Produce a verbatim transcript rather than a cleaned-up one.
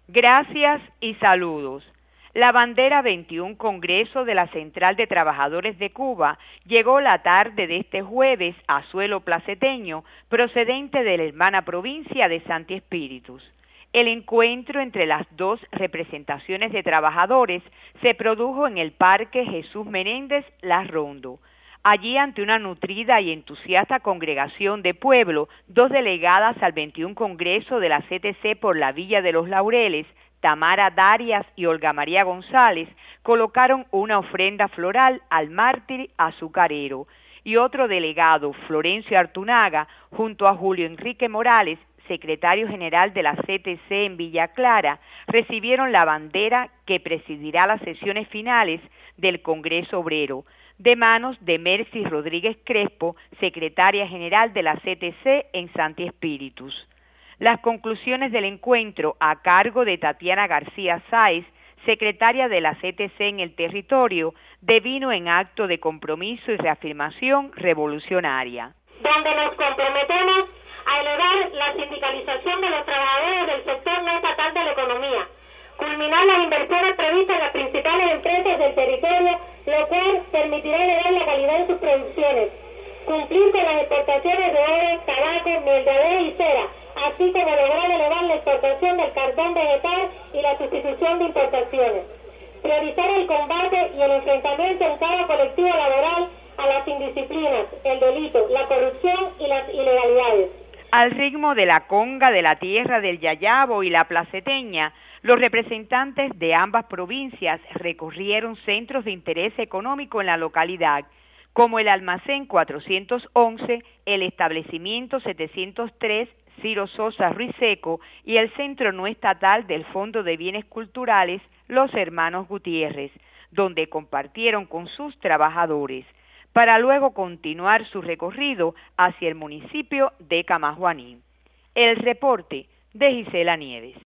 Gracias y saludos. La bandera veintiuno Congreso de la Central de Trabajadores de Cuba llegó la tarde de este jueves a suelo placeteño, procedente de la hermana provincia de Santi Espíritus. El encuentro entre las dos representaciones de trabajadores se produjo en el Parque Jesús Menéndez Las Rondo. Allí, ante una nutrida y entusiasta congregación de pueblo, dos delegadas al veintiuno Congreso de la C T C por la Villa de los Laureles, Tamara Darias y Olga María González, colocaron una ofrenda floral al mártir azucarero, y otro delegado, Florencio Artunaga, junto a Julio Enrique Morales, secretario general de la C T C en Villa Clara, recibieron la bandera que presidirá las sesiones finales del Congreso Obrero, de manos de Mercy Rodríguez Crespo, secretaria general de la C T C en Santi Espíritus. Las conclusiones del encuentro, a cargo de Tatiana García Sáez, secretaria de la C T C en el territorio, devino en acto de compromiso y reafirmación revolucionaria. Donde nos comprometemos a elevar la sindicalización de los trabajadores del sector no estatal de la economía, culminar las inversiones previstas en las principales empresas del territorio, lo cual permitirá elevar la calidad de sus producciones, cumplir con las exportaciones de oro, tabaco, miel de abeja y cera, así como lograr elevar la exportación del carbón vegetal y la sustitución de importaciones. Priorizar el combate y el enfrentamiento en cada colectivo laboral a las indisciplinas, el delito, la corrupción y las ilegalidades. Al ritmo de la conga de la tierra del Yayabo y la placeteña, los representantes de ambas provincias recorrieron centros de interés económico en la localidad, como el almacén cuatrocientos once, el establecimiento setecientos tres, Ciro Sosa Ruiz Seco, y el centro no estatal del Fondo de Bienes Culturales, Los Hermanos Gutiérrez, donde compartieron con sus trabajadores, para luego continuar su recorrido hacia el municipio de Camajuaní. El reporte de Gisela Nieves.